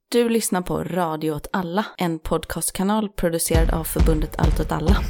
Du lyssnar på Radio åt alla, en podcastkanal producerad av förbundet Allt åt alla.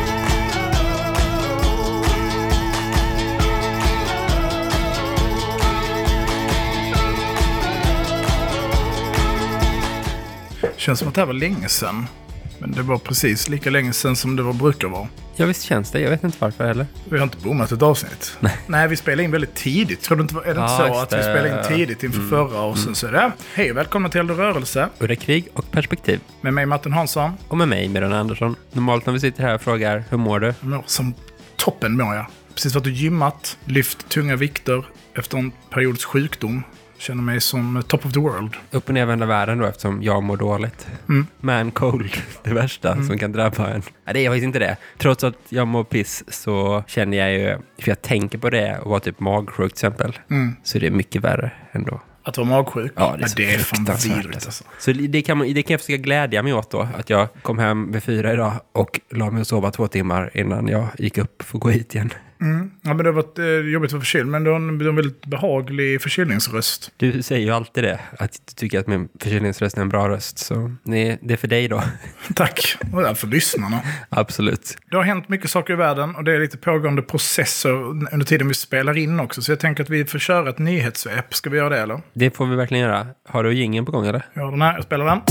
Känns som att det här var länge sedan. Men det var precis lika länge sedan som det brukar vara. Ja, visst känns det. Jag vet inte varför heller. Vi har inte bommat ett avsnitt. Nej, vi spelar in väldigt tidigt. Tror du inte, är det inte så att vi spelar in tidigt inför förra och sen så är det. Hej och välkomna till Eld och rörelse. Udda krig och perspektiv. Med mig Martin Hansson. Och med mig Miran Andersson. Normalt när vi sitter här och frågar, hur mår du? Som toppen mår jag. Precis varit och gymmat, lyft tunga vikter efter en periods sjukdom. Känner mig som top of the world. Upp och nervända världen då, eftersom jag mår dåligt. Man cold, det värsta som kan drabba en. Nej, det är faktiskt inte det. Trots att jag mår piss så känner jag ju, för jag tänker på det och var typ magsjuk till exempel. Så det är mycket värre ändå. Att vara magsjuk? Ja, det är fan vidrigt alltså. Så det kan jag försöka glädja mig åt då. Att jag kom hem vid 4 idag och la mig och sova 2 timmar innan jag gick upp för att gå hit igen. Ja, men det har varit jobbigt att vara förkyld, men du har en väldigt behaglig förkylningsröst. Du säger ju alltid det, att du tycker att min förkylningsröst är en bra röst. Så det är för dig då. Tack, och det är för lyssnarna. Absolut. Det har hänt mycket saker i världen och det är lite pågående processer under tiden vi spelar in också. Så jag tänker att vi får köra ett nyhetssvep. Ska vi göra det eller? Det får vi verkligen göra. Har du jingeln på gång eller? Ja, den här. Jag spelar den.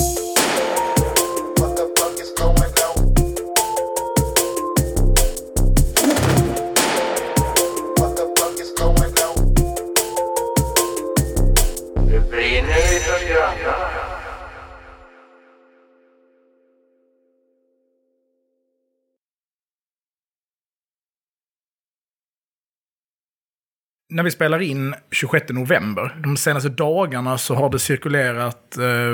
När vi spelar in 26 november, de senaste dagarna så har det cirkulerat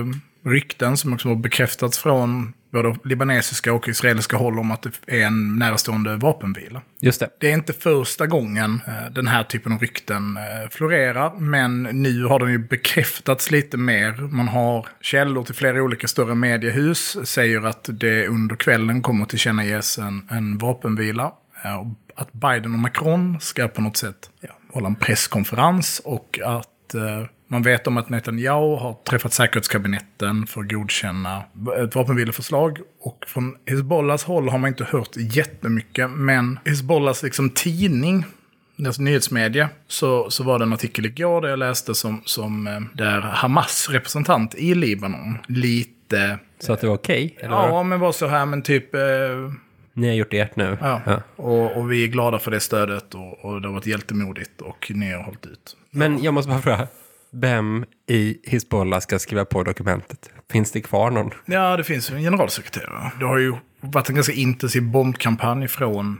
rykten som också har bekräftats från både libanesiska och israeliska håll om att det är en närstående vapenvila. Just det. Det är inte första gången den här typen av rykten florerar, men nu har den ju bekräftats lite mer. Man har källor till flera olika större mediehus säger att det under kvällen kommer att tillkännages en vapenvila. Att Biden och Macron ska på något sätt hålla en presskonferens och att man vet om att Netanyahu har träffat säkerhetskabinetten för att godkänna ett vapenvileförslag. Och från Hezbollahs håll har man inte hört jättemycket, men Hezbollahs liksom tidning, deras nyhetsmedia, så var det en artikel igår där jag läste som där Hamas representant i Libanon lite... Så att det var okej? Ja, men var så här, men typ... Ni har gjort ert nu. Ja. Och vi är glada för det stödet och det har varit hjältemodigt och ni har hållit ut. Men jag måste bara fråga, vem i Hezbollah ska skriva på dokumentet? Finns det kvar någon? Ja, det finns en generalsekreterare. Det har ju varit en ganska intensiv bombkampanj från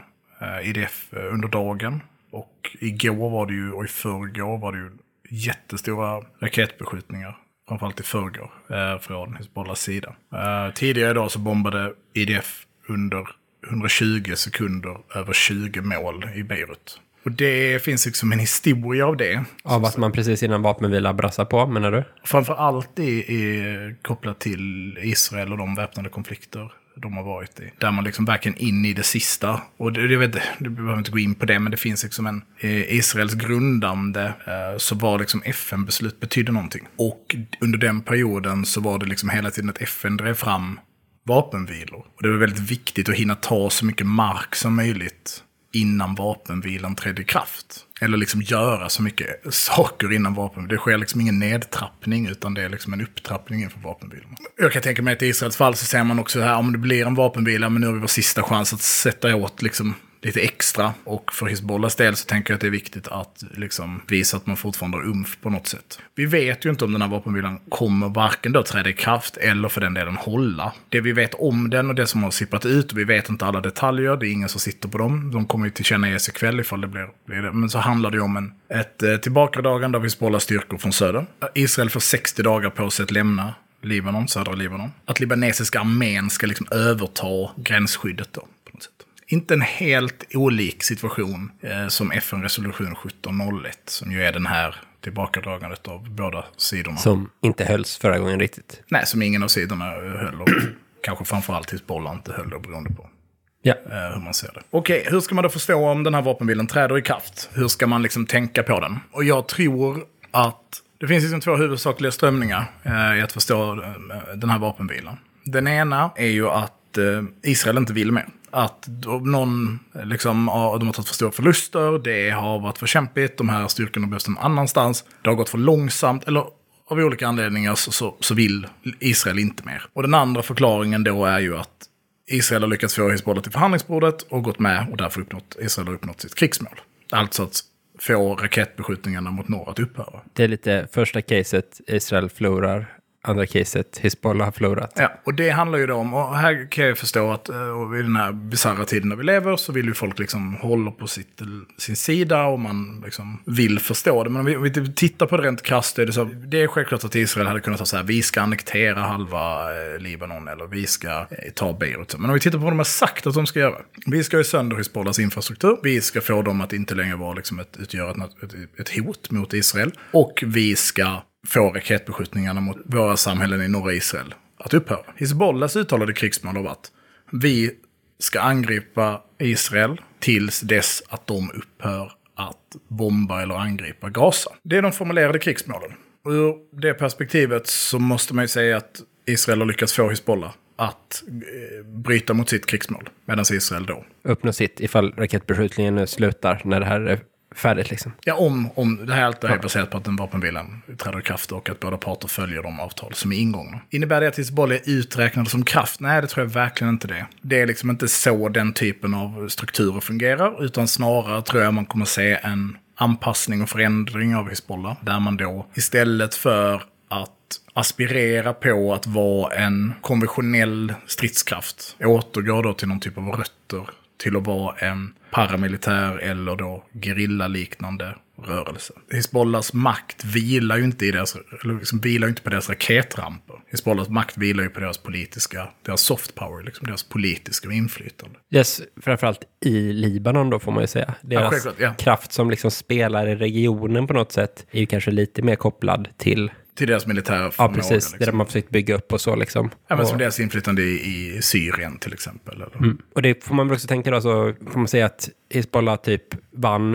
IDF under dagen. Och igår var det ju, och i förrgår var det ju jättestora raketbeskjutningar. Framförallt i förrgår från Hezbollahs sida. Tidigare idag så bombade IDF under 120 sekunder över 20 mål i Beirut. Och det finns liksom en historia av det. Av att man precis innan vapenvila brassar på, menar du? Framförallt är kopplat till Israel och de väpnade konflikter de har varit i. Där man liksom verkligen in i det sista. Och du behöver inte gå in på det, men det finns liksom Israels grundande så var liksom FN-beslut betydde någonting. Och under den perioden så var det liksom hela tiden att FN drev fram vapenvilor. Och det var väldigt viktigt att hinna ta så mycket mark som möjligt innan vapenvilan trädde i kraft. Eller liksom göra så mycket saker innan vapenvilan. Det sker liksom ingen nedtrappning utan det är liksom en upptrappning inför vapenvilan. Jag kan tänka mig att i Israels fall så ser man också här om det blir en vapenvila, men nu har vi vår sista chans att sätta åt liksom lite extra. Och för Hezbollahs del så tänker jag att det är viktigt att liksom visa att man fortfarande har umf på något sätt. Vi vet ju inte om den här vapenvilan kommer varken då träda i kraft eller för den delen hålla. Det vi vet om den och det som har sipprat ut, och vi vet inte alla detaljer, det är ingen som sitter på dem. De kommer ju tillkännages ikväll ifall det blir det. Men så handlar det om ett tillbakadragande av Hezbollahs styrkor från söder. Israel får 60 dagar på sig att lämna Libanon, södra Libanon. Att libanesiska armén ska liksom överta gränsskyddet då på något sätt. Inte en helt olik situation som FN-resolution 1701 som ju är den här tillbakadragandet av båda sidorna. Som inte hölls förra gången riktigt. Nej, som ingen av sidorna höll och kanske framförallt Hezbollah inte höll och beroende på hur man ser det. Okej, hur ska man då förstå om den här vapenvilan träder i kraft? Hur ska man liksom tänka på den? Och jag tror att Det finns liksom 2 huvudsakliga strömningar i att förstå den här vapenvilan. Den ena är ju att Israel inte vill mer. Att någon liksom, de har tagit för stora förluster, det har varit för kämpigt, de här styrkorna behövs någon annanstans, det har gått för långsamt, eller av olika anledningar så vill Israel inte mer. Och den andra förklaringen då är ju att Israel har lyckats få Hizbollah till förhandlingsbordet och gått med och därför Israel har uppnått sitt krigsmål. Alltså att få raketbeskjutningarna mot norr att upphöra. Det är lite första caset Israel förlorar, andra caset Hizbollah har förlorat. Ja, och det handlar ju då om, och här kan jag förstå att i den här bizarra tiden när vi lever så vill ju folk liksom hålla på sin sida och man liksom vill förstå det. Men om vi tittar på det rent krasst, det är självklart att Israel hade kunnat säga vi ska annektera halva Libanon eller vi ska ta Beirut. Men om vi tittar på vad de har sagt att de ska göra. Vi ska ju sönder Hizbollahs infrastruktur. Vi ska få dem att inte längre vara liksom utgöra ett hot mot Israel. Och vi ska få raketbeskjutningarna mot våra samhällen i norra Israel att upphöra. Hizbollahs uttalade krigsmål har varit vi ska angripa Israel tills dess att de upphör att bomba eller angripa Gaza. Det är de formulerade krigsmålen. Och ur det perspektivet så måste man ju säga att Israel har lyckats få Hizbollah att bryta mot sitt krigsmål, medan Israel då Uppnå sitt ifall raketbeskjutningen nu slutar när det här är färdigt liksom. Ja, om det här allt är baserat på att den vapenvilan träder i kraft och att båda parter följer de avtal som är ingångna. Innebär det att Hizbollah är uträknade som kraft? Nej, det tror jag verkligen inte det. Det är liksom inte så den typen av strukturer fungerar, utan snarare tror jag man kommer se en anpassning och förändring av Hizbollah, där man då istället för att aspirera på att vara en konventionell stridskraft återgår då till någon typ av rötter till att vara en paramilitär eller då guerilla-liknande rörelse. Hizbollahs makt vilar ju inte på deras raketramper. Hizbollahs makt vilar ju på deras soft power, liksom deras politiska inflytande. Yes, framförallt i Libanon då får man ju säga. Deras kraft som liksom spelar i regionen på något sätt är ju kanske lite mer kopplad till deras militära förmåga. Ja, precis. Liksom. Det de har försökt bygga upp och så liksom. Ja, men som deras inflytande i Syrien till exempel. Eller? Och det får man väl också tänka då, så får man säga att Hizbollah typ vann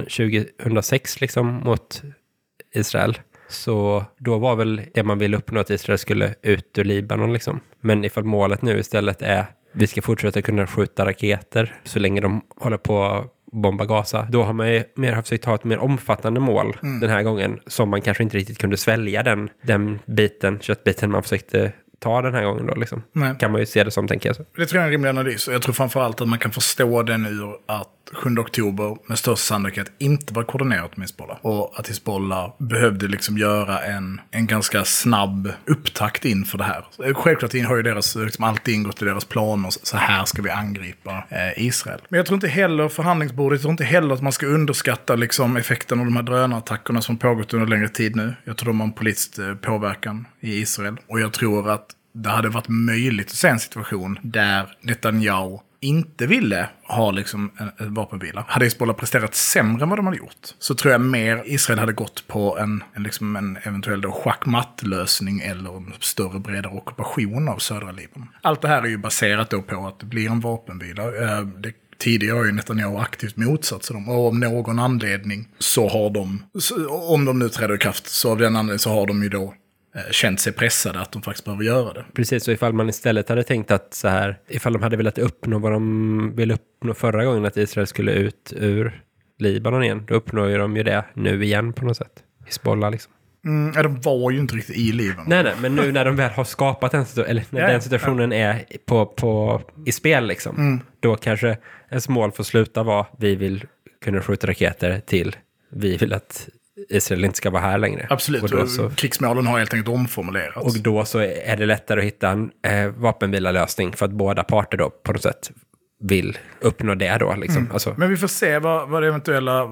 2006 liksom mot Israel. Så då var väl det man ville uppnå att Israel skulle ut ur Libanon liksom. Men ifall målet nu istället är vi ska fortsätta kunna skjuta raketer så länge de håller på bomba Gaza. Då har man ju mer försökt ha ett mer omfattande mål den här gången som man kanske inte riktigt kunde svälja den köttbiten man försökte ta den här gången då liksom. Nej. Kan man ju se det som, tänker jag så. Det tror jag är en rimlig analys. Jag tror framförallt att man kan förstå den ur att 7 oktober med största sannolikhet inte var koordinerat med Hizbollah. Och att Hizbollah behövde liksom göra en ganska snabb upptakt inför det här. Självklart har ju deras liksom alltid ingått i deras planer. Så här ska vi angripa Israel. Men jag tror inte heller förhandlingsbordet, jag tror inte heller att man ska underskatta liksom effekten av de här drönarattackerna som pågått under längre tid nu. Jag tror de har en politisk påverkan i Israel. Och jag tror att det hade varit möjligt att se en situation där Netanyahu inte ville ha liksom en vapenvila. Hade Hizbollah presterat sämre än vad de hade gjort, så tror jag mer Israel hade gått på en eventuell då schackmattlösning eller en större, bredare ockupation av södra Libanon. Allt det här är ju baserat då på att det blir en vapenvila. Tidigare har ju Netanyahu aktivt motsatt sig dem. Och av någon anledning så har de, om de nu träder i kraft, så av den anledningen så har de ju då känt sig pressade att de faktiskt behöver göra det. Precis, så ifall man istället hade tänkt att så här, ifall de hade velat uppnå vad de ville uppnå förra gången, att Israel skulle ut ur Libanon igen, då uppnår ju de ju det nu igen på något sätt. Hizbollah liksom. Ja, de var ju inte riktigt i Libanon. Nej, men nu när de väl har skapat den situationen är i spel liksom, då kanske ens mål får sluta vara vi vill kunna skjuta raketer till vi vill att Israel inte ska vara här längre. Absolut, och krigsmålen har helt enkelt omformulerats. Och då så är det lättare att hitta en vapenvilalösning för att båda parter då på något sätt vill uppnå det då liksom. Alltså. Men vi får se vad det eventuella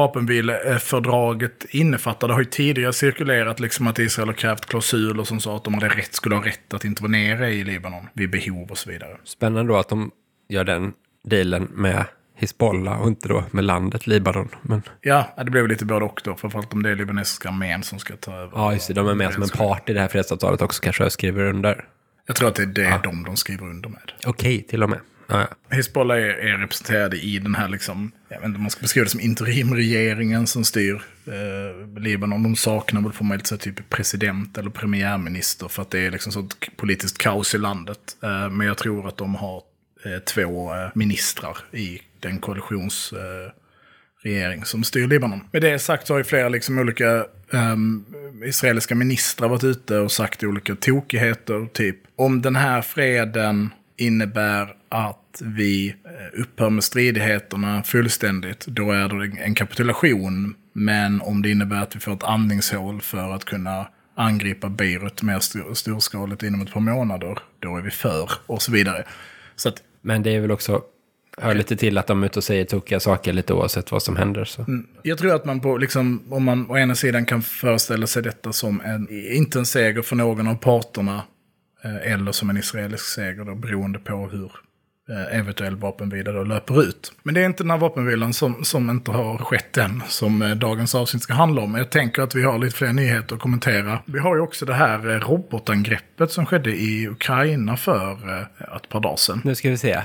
vapenvilefördraget innefattar. Det har ju tidigare cirkulerat liksom att Israel har krävt klausuler som sa att de skulle ha rätt att inte vara nere i Libanon vid behov och så vidare. Spännande då att de gör den dealen med Hizbollah och inte då med landet Libanon. Men... Ja, det blev lite både och då. Framförallt om det är libanesiska armén som ska ta över. Ja, just det. De är med som en part i det här fredsavtalet också, kanske jag skriver under. Jag tror att det är de skriver under med. Okej, till och med. Hizbollah är representerade i den här liksom, jag vet inte om man ska beskriva det som interimregeringen som styr Libanon. De saknar väl formellt så typ president eller premiärminister för att det är liksom så ett politiskt kaos i landet. Men jag tror att de har 2 ministrar i den koalitionsregering som styr Libanon. Med det sagt så har ju flera liksom olika israeliska ministrar varit ute och sagt olika tokigheter. Typ om den här freden innebär att vi upphör med stridigheterna fullständigt, då är det en kapitulation. Men om det innebär att vi får ett andningshål för att kunna angripa Beirut mer storskaligt inom ett par månader, då är vi för, och så vidare. Så att, men det är väl också, hör lite till att de är ute och säger tokiga saker lite oavsett vad som händer. Så. Jag tror att man på, liksom, om man å ena sidan kan föreställa sig detta som inte en seger för någon av parterna, eller som en israelisk seger då, beroende på hur eventuell vapenvila då löper ut. Men det är inte den här vapenvilan som inte har skett än som dagens avsnitt ska handla om. Jag tänker att vi har lite fler nyheter att kommentera. Vi har ju också det här robotangreppet som skedde i Ukraina för ett par dagar sedan. Nu ska vi se.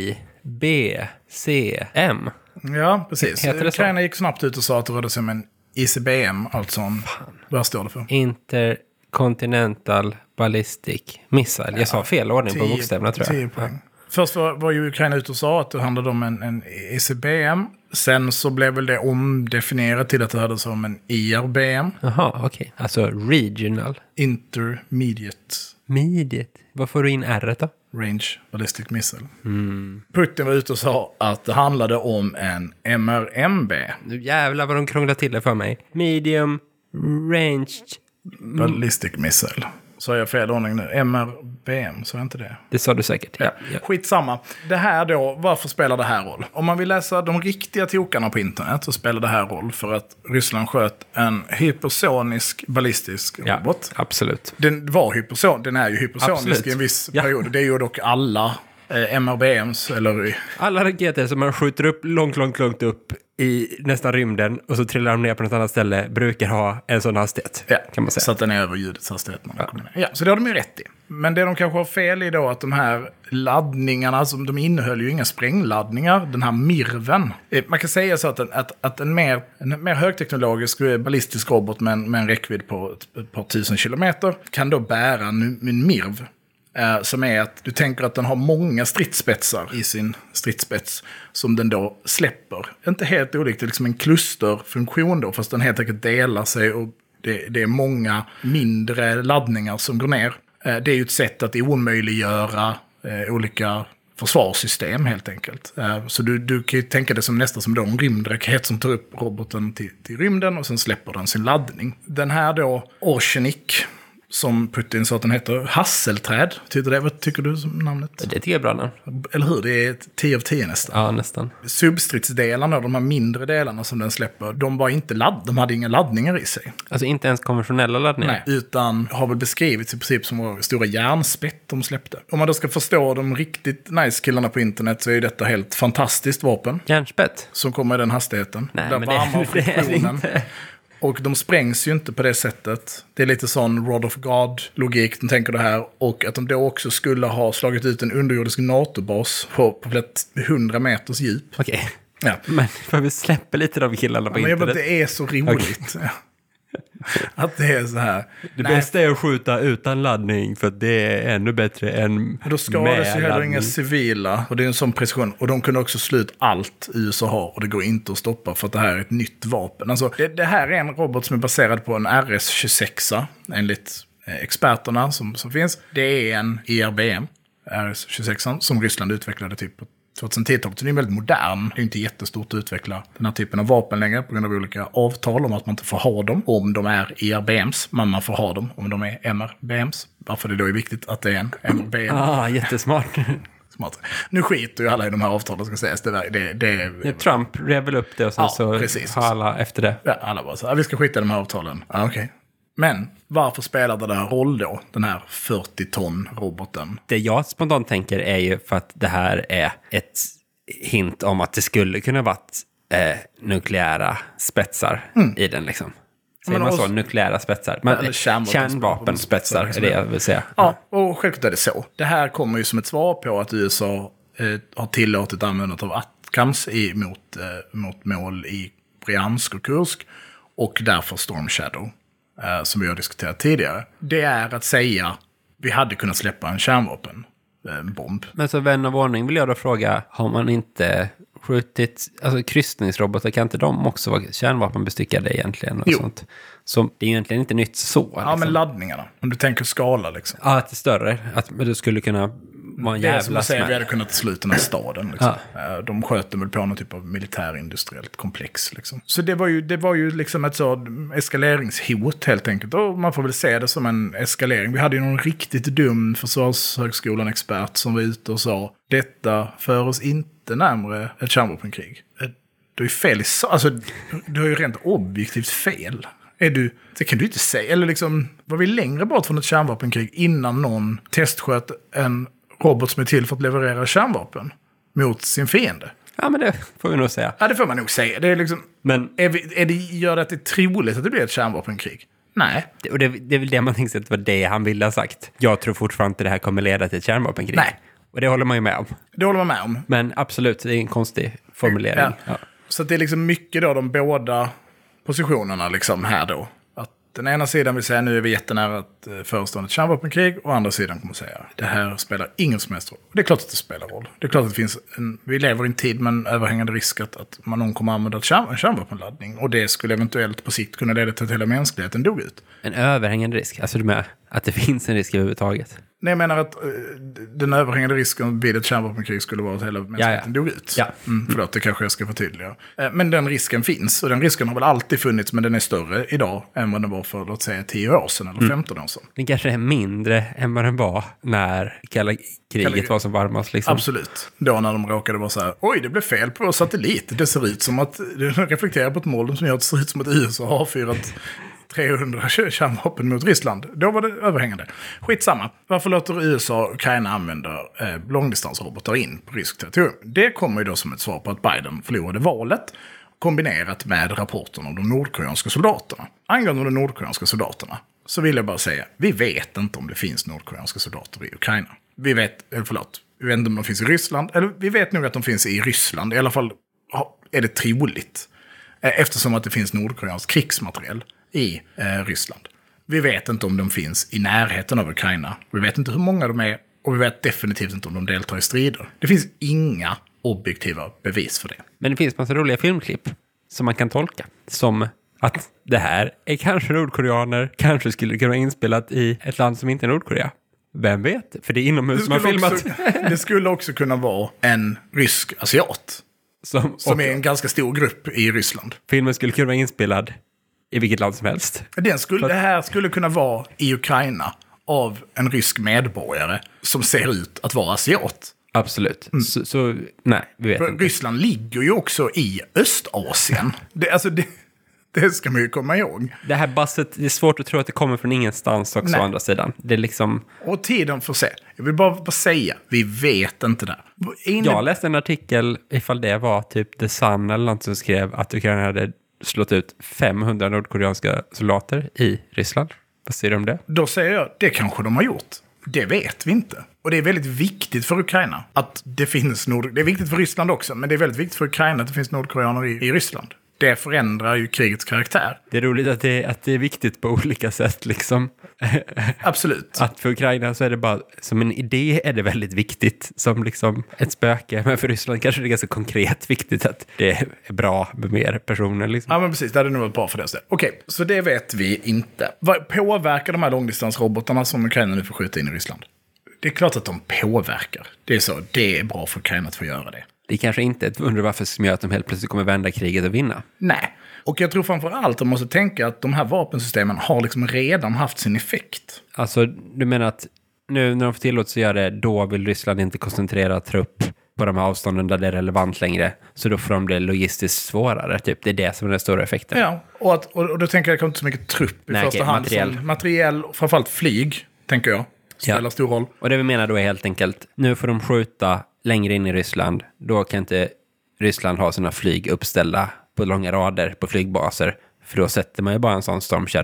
IBCM. Ja, precis. Heter det så? Ukraina gick snabbt ut och sa att det rörde sig om en ICBM, alltså en... Vad står det för? Intercontinental Ballistic Missile. Jag sa fel ordning på bokstäverna, tror jag. 10 poäng. Först var ju Ukraina ute och sa att det handlade om en ICBM. Sen så blev väl det omdefinierat till att det hade som en IRBM. Jaha, okej. Alltså regional. Intermediate. Mediate. Vad får du in R då? Range Ballistic Missile. Putin var ute och sa att det handlade om en MRMB. Nu jävlar vad de krånglar till det för mig. Medium Ranged Ballistic Missile. Så jag fel ordning nu. MRBM, så är inte det. Det sa du säkert. Ja. Skitsamma. Det här då, varför spelar det här roll? Om man vill läsa de riktiga tokarna på internet så spelar det här roll för att Ryssland sköt en hypersonisk ballistisk robot. Absolut. Den är ju hypersonisk i en viss period. Det är ju dock alla MRBMs eller... Alla raketer som man skjuter upp långt upp i nästan rymden och så trillar de ner på något annat ställe brukar ha en sån hastighet, kan man säga. Så att den är över ljudets hastighet. Så det har de ju rätt i. Men det de kanske har fel i då att de här laddningarna, som de innehöll ju inga sprängladdningar, den här MIRVen. Man kan säga så att en mer högteknologisk ballistisk robot med en räckvidd på ett par 1000 kilometer kan då bära en MIRV. Som är att du tänker att den har många stridsspetsar i sin stridsspets som den då släpper. Inte helt olikt, det är liksom en klusterfunktion då, fast den helt enkelt delar sig och det är många mindre laddningar som går ner. Det är ju ett sätt att omöjliggöra olika försvarssystem helt enkelt. Så du kan ju tänka det som nästan som då en rymdraket som tar upp roboten till rymden och sen släpper den sin laddning. Den här då, Oceanic, som Putin sa att den heter, hasselträd. Vad tycker du som namnet? Det tycker jag är bra namn. Eller hur? Det är 10 av 10 nästan. Ja, nästan. Substridsdelarna, de här mindre delarna som den släpper, de var inte de hade inga laddningar i sig. Alltså inte ens konventionella laddningar? Nej, utan har väl beskrivits i princip som stora järnspett de släppte. Om man då ska förstå de riktigt nice killarna på internet så är detta helt fantastiskt vapen. Järnspett? Som kommer i den hastigheten. Nej, där men det är inte. Och de sprängs ju inte på det sättet. Det är lite sån Rod of God-logik, de tänker det här. Och att de då också skulle ha slagit ut en underjordisk NATO-bas på 100 meters djup. Okej. Ja. Men får vi släppa lite de killarna på internet? Men det är så roligt. Okay. Att det är så här. Det bästa är att skjuta utan laddning för det är ännu bättre än då skadas ju heller inga civila. Och det är en sån precision. Och de kunde också slå ut allt USA har. Och det går inte att stoppa för att det här är ett nytt vapen. Alltså, det här är en robot som är baserad på en RS-26 enligt experterna som finns. Det är en IRBM, RS-26, som Ryssland utvecklade typ på 2010-talet. Så det är väldigt modern. Det är inte jättestort att utveckla den här typen av vapen längre på grund av olika avtal om att man inte får ha dem om de är IRBMs. Men man får ha dem om de är MRBMs. Varför det då är viktigt att det är en MRBM. Jättesmart. Smart. Nu skiter ju alla i de här avtalen, ska sägas. Trump rev väl upp det och sen så precis. har alla efter det. Ja, alla bara så vi ska skita i de här avtalen. Okej. Men varför spelade det här roll då, den här 40-ton-roboten? Det jag spontant tänker är ju för att det här är ett hint om att det skulle kunna varit nukleära spetsar i den liksom. Säger man så? Nukleära spetsar. Kärnvapenspetsar är det jag vill säga. Ja, och självklart är det så. Det här kommer ju som ett svar på att USA har tillåtit användandet av ATACMS mot mål i Bryansk och Kursk och därför Storm Shadow, som vi har diskuterat tidigare. Det är att säga vi hade kunnat släppa en kärnvapenbomb. Men så vän av ordning vill jag då fråga, har man inte skjutit, alltså kryssningsrobotar, kan inte de också vara kärnvapenbestyckade egentligen? Och sånt? Så det är egentligen inte nytt så. Ja, liksom. men laddningarna. Om du tänker skala liksom. Ja, att det är större. Att du skulle kunna vara en Det är jävla som att säga smäll. vi hade kunnat sluta den här staden. Liksom. De sköt väl på någon typ av militärindustriellt komplex. Liksom. Så det var ju liksom ett så eskaleringshot helt enkelt. Och man får väl se det som en eskalering. Vi hade ju någon riktigt dum försvarshögskolan-expert som var ute och sa detta för oss inte närmare ett kärnvapenkrig. Du är fel alltså, du har ju rent objektivt fel. Det kan du inte säga. Eller liksom, var vi längre bort från ett kärnvapenkrig innan någon testsköt en robot som är till för att leverera kärnvapen mot sin fiende? Ja, men det får vi nog säga. Ja, det får man nog säga. Det är liksom, Men gör det att det är troligt att det blir ett kärnvapenkrig? Nej. och det är väl det man tänkte att det var det han ville ha sagt. Jag tror fortfarande inte det här kommer leda till ett kärnvapenkrig. Nej. Och det håller man ju med om. Det håller man med om. Men absolut, det är en konstig formulering. Ja. Ja. Så att det är liksom mycket då de båda positionerna liksom här då. Att den ena sidan vill säga nu är vi jättenära att förestående ett kärnvapenkrig och andra sidan kommer säga det här spelar ingen som helst roll. Och det är klart att det spelar roll. Det är klart att det finns vi lever i en tid med en överhängande risk att någon kommer använda en kärnvapenladdning och det skulle eventuellt på sikt kunna leda till att hela mänskligheten dog ut. En överhängande risk, alltså du menar att det finns en risk överhuvudtaget? Nej, jag menar att den överhängande risken vid ett kärnvapenkrig skulle vara att hela mänskligheten dog ut. Ja. Förlåt, det kanske jag ska förtydliga. Men den risken finns, och den risken har väl alltid funnits, men den är större idag än vad den var för, låt säga, 10 år sedan eller 15 år sedan. Den kanske är mindre än vad den var när kalla kriget var som varmast. Liksom. Absolut. Då när de råkade vara så här, oj, det blev fel på vår satellit. Det ser ut som att, det reflekterar på ett mål som gör att det ser ut som att USA har avfyrat 300 kärnvapen mot Ryssland. Då var det överhängande. Skitsamma. Varför låter USA och Ukraina använda långdistansrobotar in på ryskt territorium? Det kommer ju då som ett svar på att Biden förlorade valet kombinerat med rapporten om de nordkoreanska soldaterna. Angående de nordkoreanska soldaterna så vill jag bara säga, vi vet inte om det finns nordkoreanska soldater i Ukraina. Vi vet inte om de finns i Ryssland, eller vi vet nog att de finns i Ryssland. I alla fall är det troligt. Eftersom att det finns nordkoreansk krigsmateriel i Ryssland. Vi vet inte om de finns i närheten av Ukraina. Vi vet inte hur många de är och vi vet definitivt inte om de deltar i strider. Det finns inga objektiva bevis för det. Men det finns massa roliga filmklipp som man kan tolka som att det här är kanske nordkoreaner, kanske skulle kunna vara inspelat i ett land som inte är Nordkorea. Vem vet? För det är inomhus som har filmat. Det skulle också kunna vara en rysk asiat. Som är en ganska stor grupp i Ryssland. Filmen skulle kunna vara inspelad i vilket land som helst. Det här skulle kunna vara i Ukraina av en rysk medborgare som ser ut att vara asiat. Absolut. Så nej, vi vet inte. Ryssland ligger ju också i Östasien. Det ska man ju komma ihåg. Det här basset, det är svårt att tro att det kommer från ingenstans också, å andra sidan. Det är liksom... Och tiden får se. Jag vill bara säga, vi vet inte det. Jag läste en artikel, ifall det var typ The Sun eller något som skrev att Ukraina hade slått ut 500 nordkoreanska soldater i Ryssland. Vad säger du om det? Då säger jag, det kanske de har gjort. Det vet vi inte. Och det är väldigt viktigt för Ukraina att det finns det är viktigt för Ryssland också, men det är väldigt viktigt för Ukraina att det finns nordkoreaner i Ryssland. Det förändrar ju krigets karaktär. Det är roligt att det är viktigt på olika sätt liksom. Absolut. Att för Ukraina så är det bara, som en idé är det väldigt viktigt. Som liksom ett spöke. Men för Ryssland kanske det är ganska konkret viktigt att det är bra med mer personer liksom. Ja men precis, det hade nog varit bra för det. Okej, så det vet vi inte. Vad påverkar de här långdistansrobotarna som Ukraina nu får skjuta in i Ryssland? Det är klart att de påverkar. Det är så, det är bra för Ukraina att få göra det. Det är kanske inte ett under varför som gör att de helt plötsligt kommer vända kriget och vinna. Nej, och jag tror framförallt att de måste tänka att de här vapensystemen har liksom redan haft sin effekt. Alltså, du menar att nu när de får tillåtelse att göra det, då vill Ryssland inte koncentrera trupp på de här avstånden där det är relevant längre. Så då får de bli logistiskt svårare. Typ. Det är det som är den stora effekten. Ja, och då tänker jag inte så mycket trupp i första hand. Materiell, framförallt flyg, tänker jag. Spelar stor roll. Och det vi menar då är helt enkelt, nu får de skjuta längre in i Ryssland. Då kan inte Ryssland ha sina flyg uppställda på långa rader på flygbaser. För då sätter man ju bara en sån Storm Shadow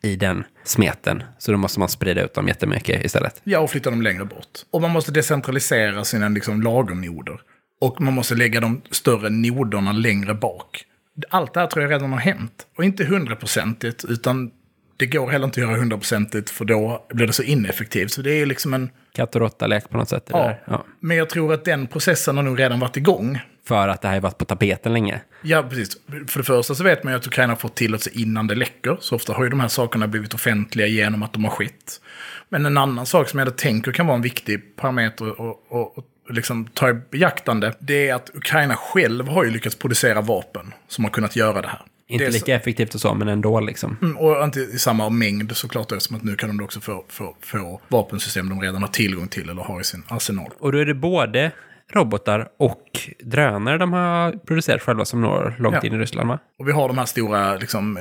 i den smeten. Så då måste man sprida ut dem jättemycket istället. Ja, och flytta dem längre bort. Och man måste decentralisera sina liksom lagernoder. Och man måste lägga de större noderna längre bak. Allt det här tror jag redan har hänt. Och inte 100%, utan det går heller inte att göra 100%, för då blir det så ineffektivt. Så det är liksom en... Katt och råtta-lek på något sätt. Ja, men jag tror att den processen har nog redan varit igång. För att det här har varit på tapeten länge. Ja, precis. För det första så vet man ju att Ukraina har fått tillåtelse innan det läcker. Så ofta har ju de här sakerna blivit offentliga genom att de har skett. Men en annan sak som jag tänker kan vara en viktig parameter och liksom ta i beaktande, det är att Ukraina själv har ju lyckats producera vapen som har kunnat göra det här. Inte lika effektivt och så, men ändå liksom. Och inte i samma mängd såklart, eftersom att nu kan de också få vapensystem de redan har tillgång till eller har i sin arsenal. Och då är det både robotar och drönare de har producerat själva som når långt in i Ryssland, va? Och vi har de här stora liksom,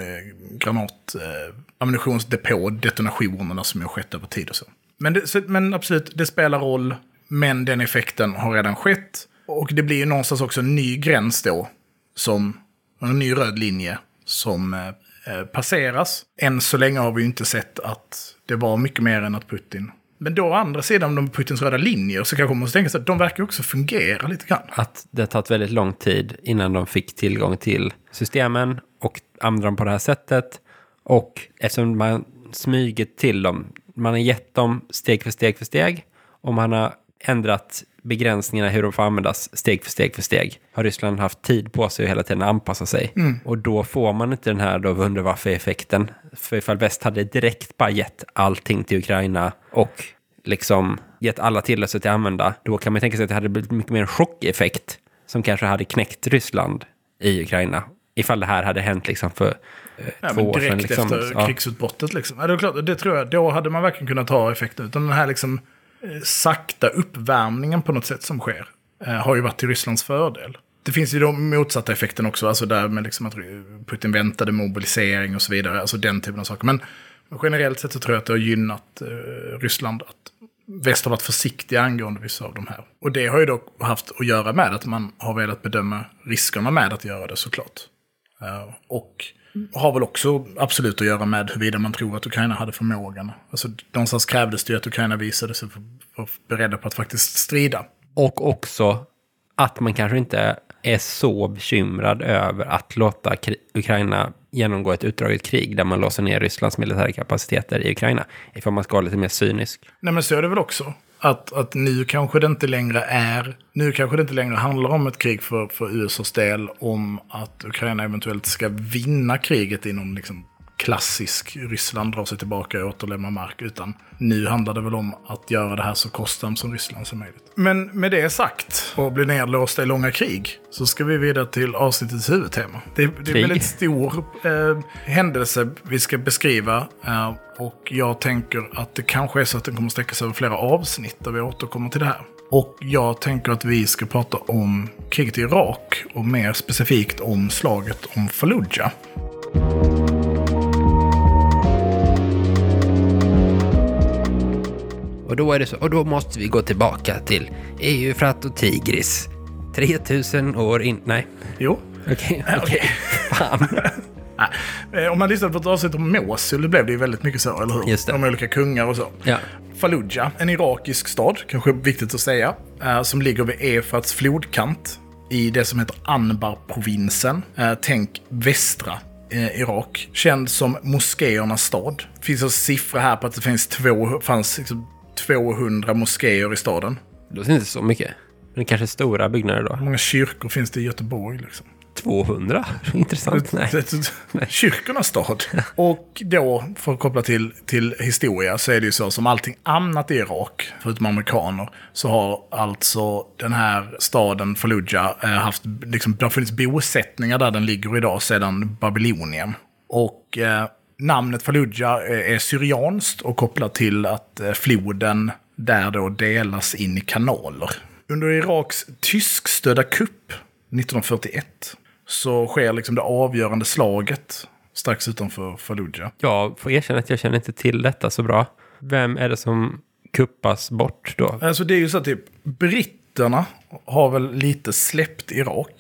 ammunitionsdepå-detonationerna som har skett över tid och så. Men absolut, det spelar roll, men den effekten har redan skett. Och det blir ju någonstans också en ny gräns då, som en ny röd linje som passeras. Än så länge har vi ju inte sett att det var mycket mer än att Putin. Men då å andra sidan, de Putins röda linjer, så kanske man måste tänka sig att de verkar också fungera lite grann. Att det har tagit väldigt lång tid innan de fick tillgång till systemen och använder dem på det här sättet. Och eftersom man smygit till dem, man har gett dem steg för steg och man har ändrat begränsningarna hur de får användas steg för steg. Har Ryssland haft tid på sig att hela tiden anpassa sig. Och då får man inte den här då Wunderwaffe-effekten. För ifall väst hade direkt bara gett allting till Ukraina och liksom gett alla tillåtelse till att använda, då kan man tänka sig att det hade blivit mycket mer en chockeffekt som kanske hade knäckt Ryssland i Ukraina. Ifall det här hade hänt liksom för 2 år sedan. Liksom. Direkt efter krigsutbrottet liksom. Ja, det är klart, det tror jag. Då hade man verkligen kunnat ta effekten. Utan den här liksom sakta uppvärmningen på något sätt som sker har ju varit till Rysslands fördel. Det finns ju då motsatta effekten också, alltså där med liksom att Putin väntade mobilisering och så vidare, alltså den typen av saker. Men generellt sett så tror jag att det har gynnat Ryssland att väst har varit försiktiga angående vissa av de här. Och det har ju då haft att göra med att man har velat bedöma riskerna med att göra det såklart. Och har väl också absolut att göra med huruvida man tror att Ukraina hade förmågan. Alltså någonstans krävdes det ju att Ukraina visade sig för beredda på att faktiskt strida. Och också att man kanske inte är så bekymrad över att låta Ukraina genomgå ett utdraget krig där man låser ner Rysslands militära kapaciteter i Ukraina. Ifall man ska vara lite mer cynisk. Nej, men så är det väl också. Att nu kanske det inte längre handlar om ett krig för USAs del, om att Ukraina eventuellt ska vinna kriget i någon liksom klassisk Ryssland, dra sig tillbaka och återlämna mark, utan nu handlar det väl om att göra det här så kostsamt som Ryssland som möjligt. Men med det sagt, och bli nedlåsta i långa krig, så ska vi vidare till avsnittets huvudtema. Det är en väldigt stor händelse vi ska beskriva, och jag tänker att det kanske är så att den kommer att sträcka sig över flera avsnitt där vi återkommer till det här. Och jag tänker att vi ska prata om kriget i Irak och mer specifikt om slaget om Fallujah. Och då är det så, och då måste vi gå tillbaka till Eufrat och Tigris. 3000 år in... Nej. Jo. Okej. Fan. Om man lyssnar på ett avsnitt om Mosul, blev det ju väldigt mycket så, eller hur? Just det. De olika kungar och så. Ja. Fallujah, en irakisk stad, kanske viktigt att säga, som ligger vid Eufrats flodkant i det som heter Anbar-provinsen. Tänk västra Irak. Känd som moskéernas stad. Det finns en siffra här på att det fanns liksom 200 moskéer i staden. Då syns det så mycket. Men kanske stora byggnader då. Hur många kyrkor finns det i Göteborg liksom? 200? Intressant. Nej. Kyrkornas stad. Och då, för att koppla till historia, så är det ju så som allting annat i Irak, förutom amerikaner, så har alltså den här staden Fallujah haft, liksom, det har funnits bosättningar där den ligger idag sedan Babylonien. Och namnet Fallujah är syrianskt och kopplat till att floden där då delas in i kanaler. Under Iraks tyskstödda kupp 1941 så sker liksom det avgörande slaget strax utanför Fallujah. Jag får erkänna att jag känner inte till detta så bra. Vem är det som kuppas bort då? Alltså det är ju så att typ britterna har väl lite släppt Irak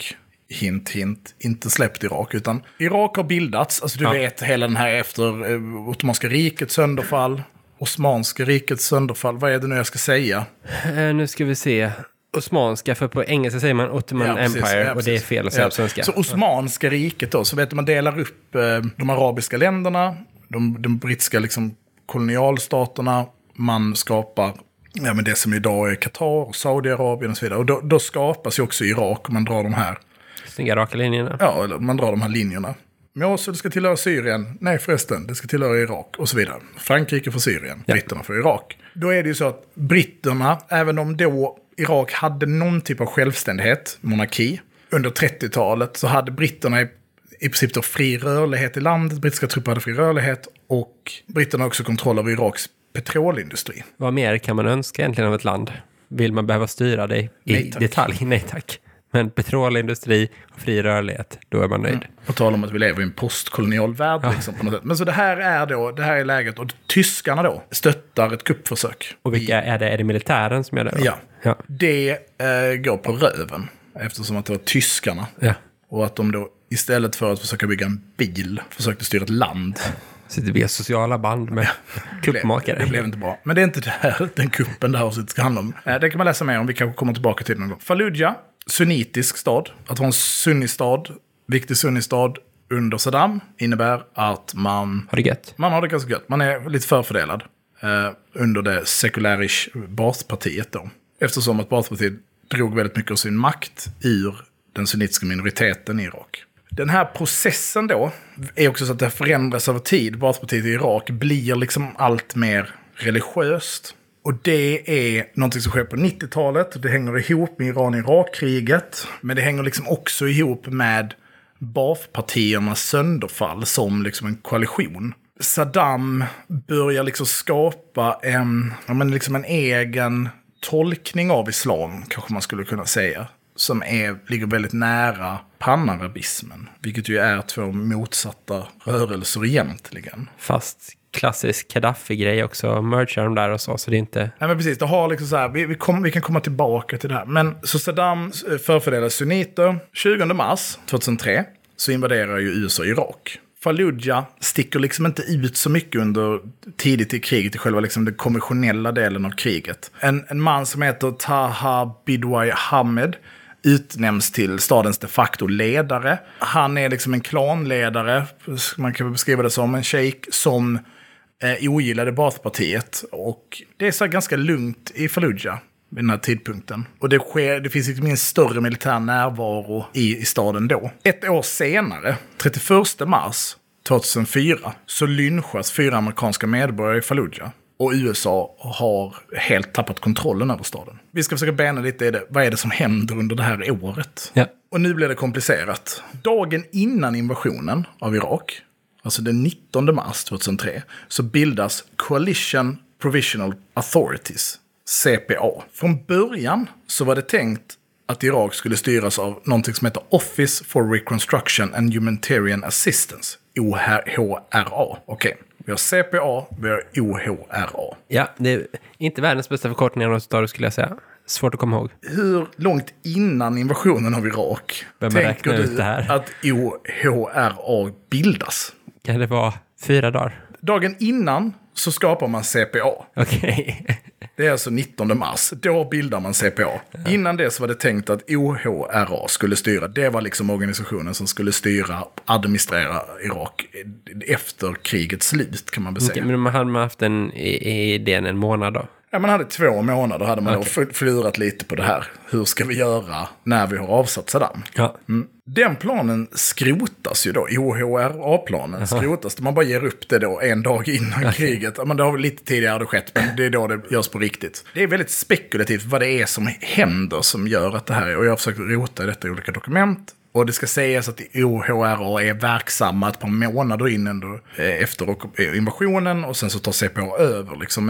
hint, hint, inte släppt Irak, utan Irak har bildats, alltså du vet hela den här efter Ottomanska rikets sönderfall, Osmanska rikets sönderfall, vad är det nu jag ska säga? Nu ska vi se. Osmanska, för på engelska säger man Ottoman Empire, och det är fel att säga på svenska. Så Osmanska riket då, så vet man delar upp de arabiska länderna, de brittiska liksom kolonialstaterna, man skapar men det som idag är Qatar, Saudiarabien och så vidare. Och då skapas ju också Irak, och man drar de här... Snygga raka linjerna. Ja, man drar de här linjerna. Mosul ska tillhöra Syrien. Nej förresten, det ska tillhöra Irak och så vidare. Frankrike för Syrien, britterna för Irak. Då är det ju så att britterna, även om då Irak hade någon typ av självständighet, monarki, under 30-talet så hade britterna i princip då fri rörlighet i landet. Brittiska trupper hade fri rörlighet, och britterna har också kontroll över Iraks petrolindustri. Vad mer kan man önska egentligen av ett land? Vill man behöva styra dig i detalj? Nej tack. Men petrolindustri och fri rörlighet, då är man nöjd. På tal om att vi lever i en postkolonial värld liksom, på något sätt. Men så det här är läget, och tyskarna då stöttar ett kuppförsök. Och vilka är det? Är det militären som gör det då? Ja. Det går på röven, eftersom att det var tyskarna. Ja. Och att de då istället för att försöka bygga en bil försökte styra ett land. Så det blir sociala band med kuppmakare. Det blev inte bra. Men det är inte det här, den kuppen det här avsnittet ska handla om. Det kan man läsa mer om, vi kanske kommer tillbaka till någon gång. Fallujah, sunnitisk stad. Att vara en sunnistad, viktig sunnistad under Saddam innebär att man... Har det gött? Man har det ganska gött. Man är lite förfördelad under det sekulärish Baathpartiet då. Eftersom att Baathpartiet drog väldigt mycket av sin makt ur den sunnitiska minoriteten i Irak. Den här processen då är också så att det förändras över tid. Baathpartiet i Irak blir liksom allt mer religiöst. Och det är någonting som sker på 90-talet. Det hänger ihop med Iran-Irak-kriget. Men det hänger liksom också ihop med Baath-partiernas sönderfall som liksom en koalition. Saddam börjar liksom skapa en egen tolkning av islam, kanske man skulle kunna säga. Som ligger väldigt nära panarabismen. Vilket ju är två motsatta rörelser egentligen. Fast klassisk Gaddafi-grej också. Mergar de där och så det är inte... Nej men precis, det har liksom så här, vi kan komma tillbaka till det här. Men så Saddam förfördelar sunniter. 20 mars 2003 så invaderar ju USA Irak. Fallujah sticker liksom inte ut så mycket under tidigt i kriget, i själva liksom den konventionella delen av kriget. En man som heter Taha Bidwai Ahmed utnämns till stadens de facto ledare. Han är liksom en klanledare, man kan beskriva det som en sheik som ogillade Baathpartiet. Och det är så ganska lugnt i Fallujah vid den här tidpunkten. Och det finns inte minst större militär närvaro i staden då. Ett år senare, 31 mars 2004, så lynchas 4 amerikanska medborgare i Fallujah. Och USA har helt tappat kontrollen över staden. Vi ska försöka bena lite i det. Vad är det som händer under det här året? Ja. Och nu blir det komplicerat. Dagen innan invasionen av Irak, alltså den 19 mars 2003, så bildas Coalition Provisional Authorities, CPA. Från början så var det tänkt att Irak skulle styras av någonting som heter Office for Reconstruction and Humanitarian Assistance, OHRA. Okej. Vi har CPA, vi har OHRA. Ja, det är inte världens bästa förkortning av något skulle jag säga. Svårt att komma ihåg. Hur långt innan invasionen av Irak tänker du att OHRA bildas? Kan det vara 4 dagar? Dagen innan så skapar man CPA. Okej. Det är alltså 19 mars. Då bildar man CPA. Ja. Innan det så var det tänkt att OHRA skulle styra. Det var liksom organisationen som skulle styra, administrera Irak efter krigets slut, kan man väl säga. Men man hade haft den idén en månad då? Ja, man hade 2 månader hade man då förlurat lite på det här. Hur ska vi göra när vi har avsatt Saddam? Ja. Den planen skrotas ju då. OHRA-planen skrotas. Man bara ger upp det då en dag innan kriget. Men det har väl lite tidigare skett, men det är då det görs på riktigt. Det är väldigt spekulativt vad det är som händer som gör att det här är. Och jag har försökt rota i detta i olika dokument. Och det ska sägas att OHRA är verksamma ett par månader in efter invasionen och sen så tar CPA över. Liksom. Men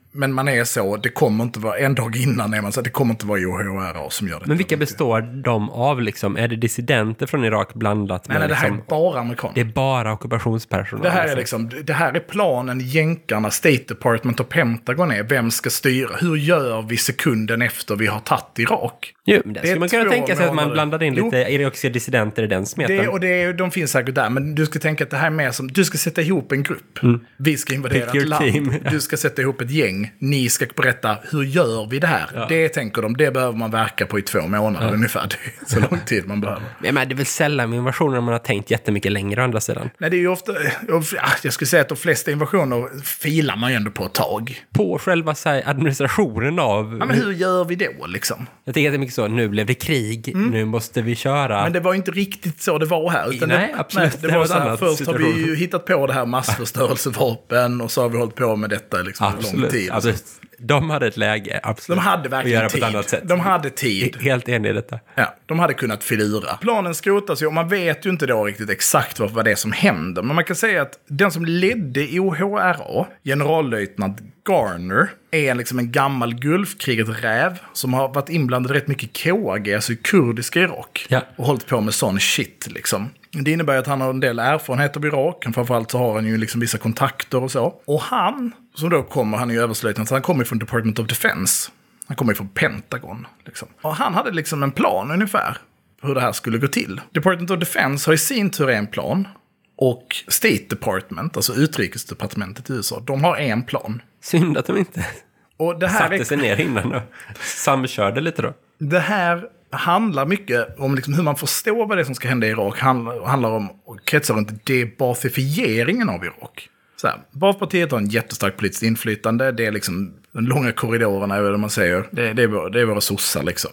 Men man är så, det kommer inte vara, en dag innan är man så, det kommer inte vara OHRA som gör det. Men vilka består de av liksom? Är det dissidenter från Irak blandat med... Nej, det här liksom, är bara amerikaner. det är bara ockupationspersonal. Det här är planen jänkarna, State Department och Pentagon är. Vem ska styra? Hur gör vi sekunden efter vi har tagit Irak? Jo, men det skulle man kunna tänka sig att man blandar in lite irakiska dissidenter i den smeten. De finns säkert där, men du ska tänka att det här är mer som, du ska sätta ihop en grupp. Vi ska invadera ett land. Team. Du ska sätta ihop ett gäng. Ni ska berätta, hur gör vi det här? Ja. Det tänker de, det behöver man verka på i 2 månader ungefär. Det är så lång tid man behöver. Men det är väl sällan med invasioner man har tänkt jättemycket längre å andra sidan. Nej, det är ju ofta, jag skulle säga att de flesta invasioner filar man ju ändå på ett tag. På själva administrationen av... Ja, men hur gör vi då liksom? Jag tänker att det är mycket så, nu blev det krig, nu måste vi köra. Men det var inte riktigt så det var här. Utan nej, absolut. Det var så här, först situation. Har vi ju hittat på det här massförstörelsevapen och så har vi hållit på med detta liksom lång tid. Absolut. De hade ett läge, absolut. De hade verkligen tid. De hade tid. Helt enig i detta. Ja, de hade kunnat filura. Planen skrotas ju och man vet ju inte då riktigt exakt vad det är som händer. Men man kan säga att den som ledde OHRA, generallöjtnant Garner, är liksom en gammal Gulfkriget-räv som har varit inblandad rätt mycket i KAG, alltså i kurdiska Irak. Ja. Och hållit på med sån shit liksom. Det innebär att han har en del erfarenhet av Irak. Framförallt så har han ju liksom vissa kontakter och så. Och han, som då kommer, han är ju överslöjtnant, han kommer från Department of Defense. Han kommer från Pentagon. Liksom. Och han hade liksom en plan ungefär hur det här skulle gå till. Department of Defense har i sin tur en plan. Och State Department, alltså utrikesdepartementet i USA, de har en plan. Synd att de inte och det här satte sig ner innan och samkörde lite då. Det här handlar mycket om liksom hur man förstår vad det är som ska hända i Irak. Handlar om kretsar runt debathifieringen av Irak. Baathpartiet har en jättestark politiskt inflytande. Det är liksom de långa korridorerna, eller vad man säger. Det är våra sossar liksom.